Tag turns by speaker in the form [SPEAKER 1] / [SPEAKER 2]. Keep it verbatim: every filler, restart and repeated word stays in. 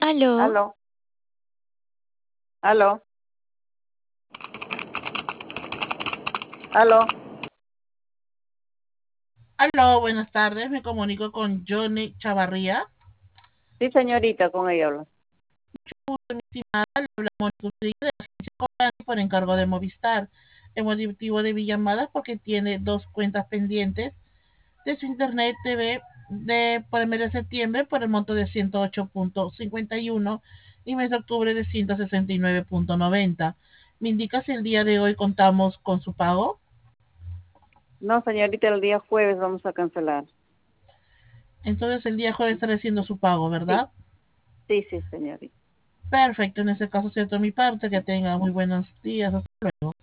[SPEAKER 1] Aló,
[SPEAKER 2] Aló, aló, aló.
[SPEAKER 3] Aló, buenas tardes. Me comunico con Johnny Chavarría.
[SPEAKER 2] Sí, señorita, con ella habla.
[SPEAKER 3] Mi estimada, le habla Mónica Rodríguez de la agencia Corani por encargo de Movistar. El motivo de mi llamada es porque tiene dos cuentas pendientes de su Internet T V de, por el mes de septiembre por el monto de ciento ocho punto cincuenta y uno y mes de octubre de ciento sesenta y nueve punto noventa. ¿Me indica si el día de hoy contamos con su pago?
[SPEAKER 2] No, señorita, el día jueves vamos a cancelar.
[SPEAKER 3] Entonces el día jueves estaré haciendo su pago,
[SPEAKER 2] Sí,
[SPEAKER 3] ¿verdad?
[SPEAKER 2] sí, sí, señorita.
[SPEAKER 3] Perfecto, en ese caso cierto mi parte, que tenga muy buenos días. Hasta luego.